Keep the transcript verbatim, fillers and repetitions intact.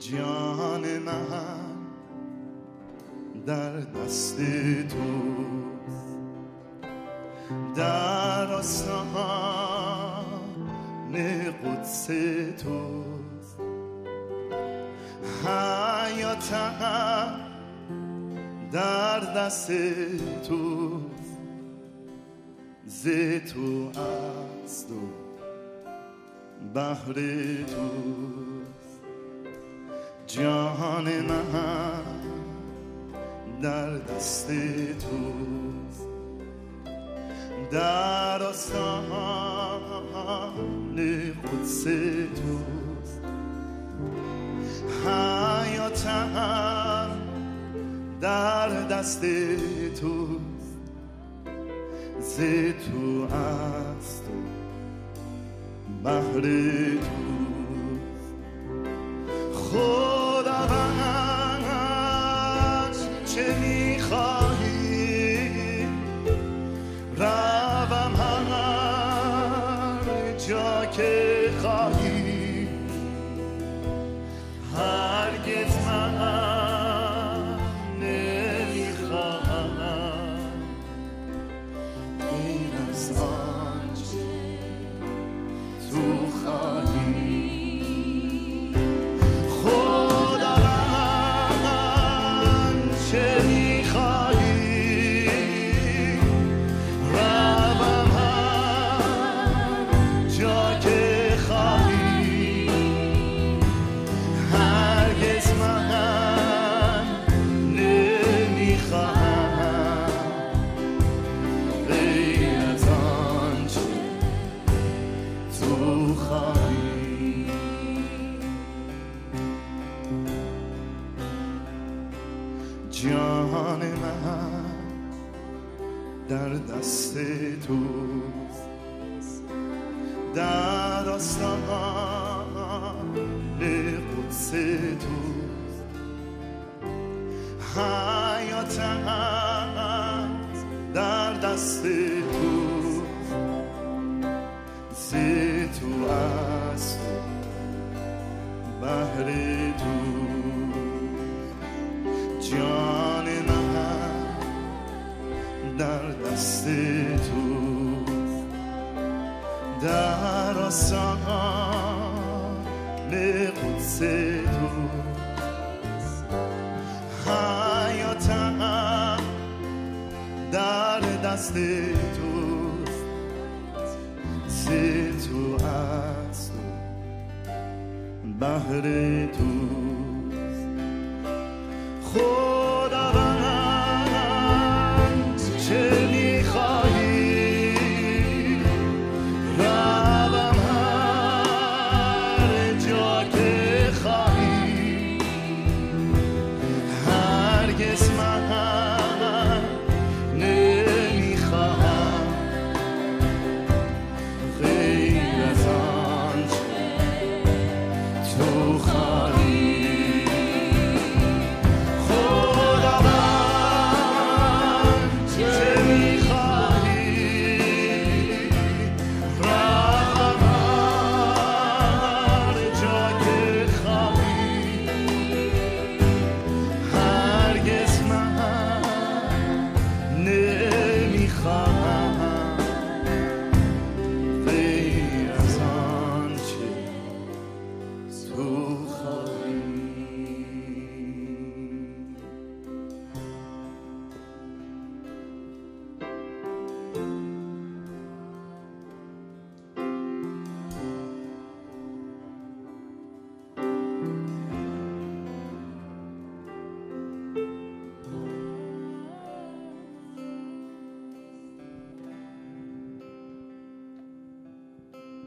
جان من در دست توست، در آستان قدس توست. حیاتم در دست توست، ز تو است و بهر توست. جان من در دست توست، در آستان قدس توست. حیاتم در دست توست، ز تو است و بهر توست. خداوند چه میخواهی؟ روم هر جا که خواهی. هرگز من نمیخواهم غیر از آنچه تو خواهی. خداوند چه میخواهی؟ روم هر جا که خواهی. هرگز من نمیخواهم غیر از آنچه تو خواهی. جان من در دست توست، در آستان قدس توست. حیاتم در دست توست، ز تو است و بهر توست. جان من در دست توست، در آستان قدس توست. حیاتم در دست توست، ز تو است و بهر توست.